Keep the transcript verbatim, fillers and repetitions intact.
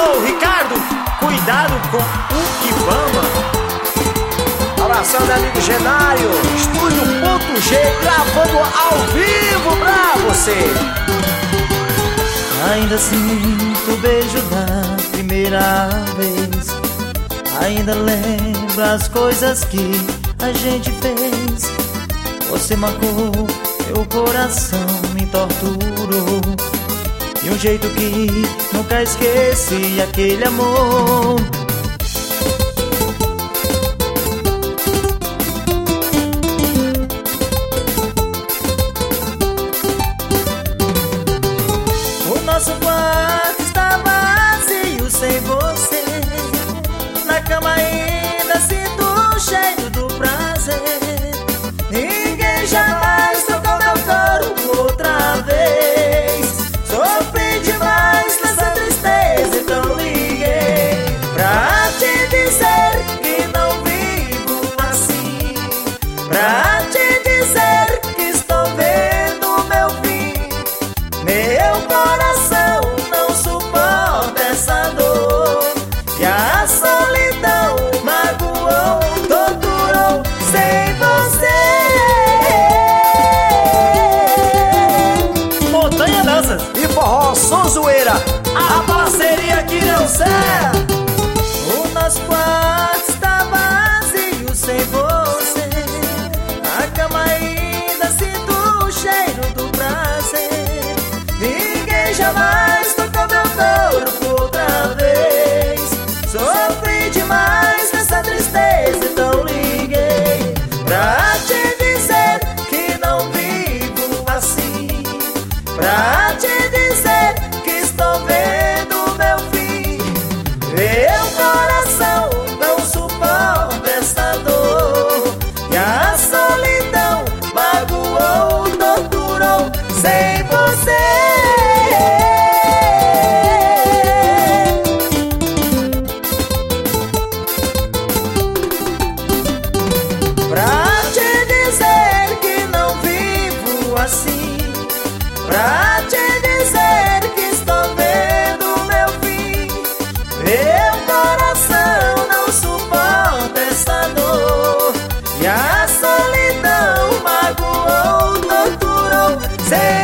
Alô, Ricardo, cuidado com o Ibama. Abração, meu amigo Genário, Estúdio Ponto G, gravando ao vivo pra você. Ainda sinto o beijo da primeira vez. Ainda lembro as coisas que a gente fez. Você marcou meu coração, me torturou de um jeito que nunca esqueci aquele amor. O nosso quarto está vazio sem você. Na cama ainda sinto o cheiro do prazer. Ninguém jamais tocou meu corpo outra vez. Sofri demais nessa tristeza, então liguei pra te dizer que não vivo assim, pra te dizer que estou vendo o meu fim. Meu coração não suporta essa dor, e a solidão magoou, torturou sem você. Montanha Danças E forró, som zoeira, a parceria que não serve. O nosso quarto está vazio sem você. A cama ainda sinto o cheiro do prazer. Ninguém jamais tocou meu corpo outra vez. Sofri demais nessa tristeza, então liguei pra te dizer que não vivo assim, pra te dizer que estou vendo o meu fim. Meu coração não suporta essa dor, e a solidão magoou, torturou sem você. Pra te dizer que não vivo assim, pra te dizer que estou vendo o meu fim. Meu coração não suporta essa dor, e a solidão magoou, torturou sem